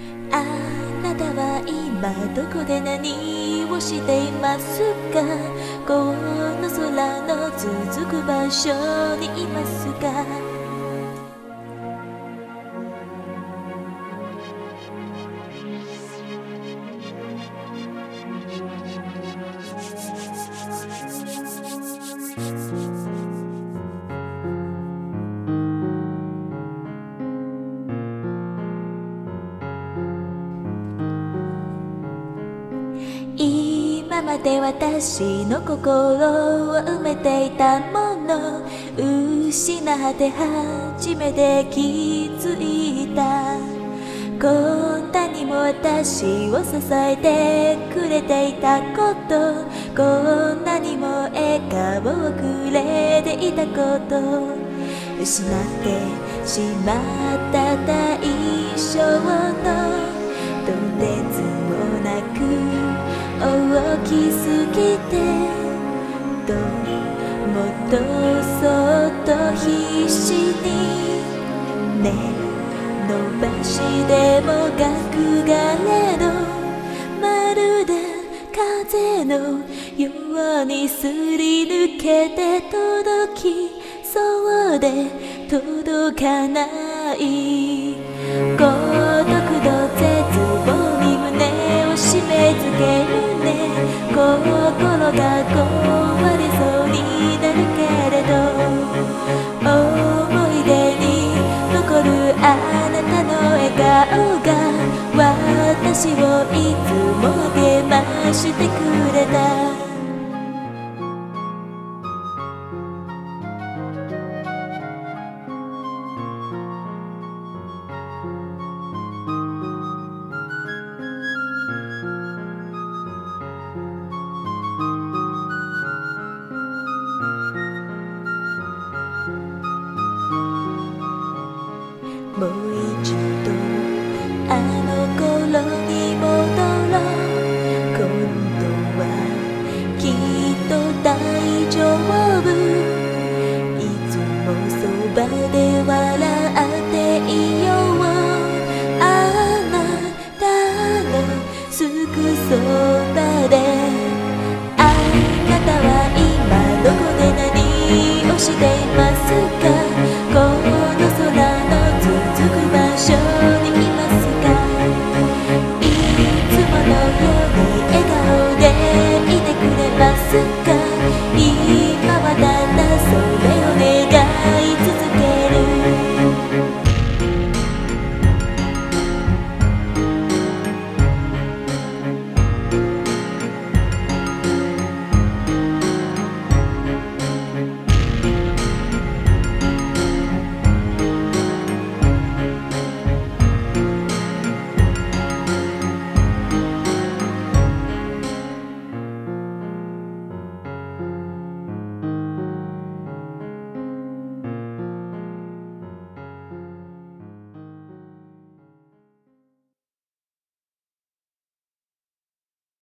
あなたは今どこで何をしていますか？この空の続く場所にいますか？今まで私の心を埋めていたもの、失って初めて気づいた。こんなにも私を支えてくれていたこと、こんなにも笑顔をくれていたこと、失ってしまった対象のとてつもなく大きすぎて、もっとそっと必死にね伸ばしてもがくがれど、まるで風のようにすり抜けて届きそうで届かない。孤独と絶望に胸を締め付けるね。心が壊れそうになるけれど、思い出に残るあなたの笑顔が私をいつも励ましてくれた。もう一度あの頃に戻ろう。今度はきっと大丈夫。いつもそばで笑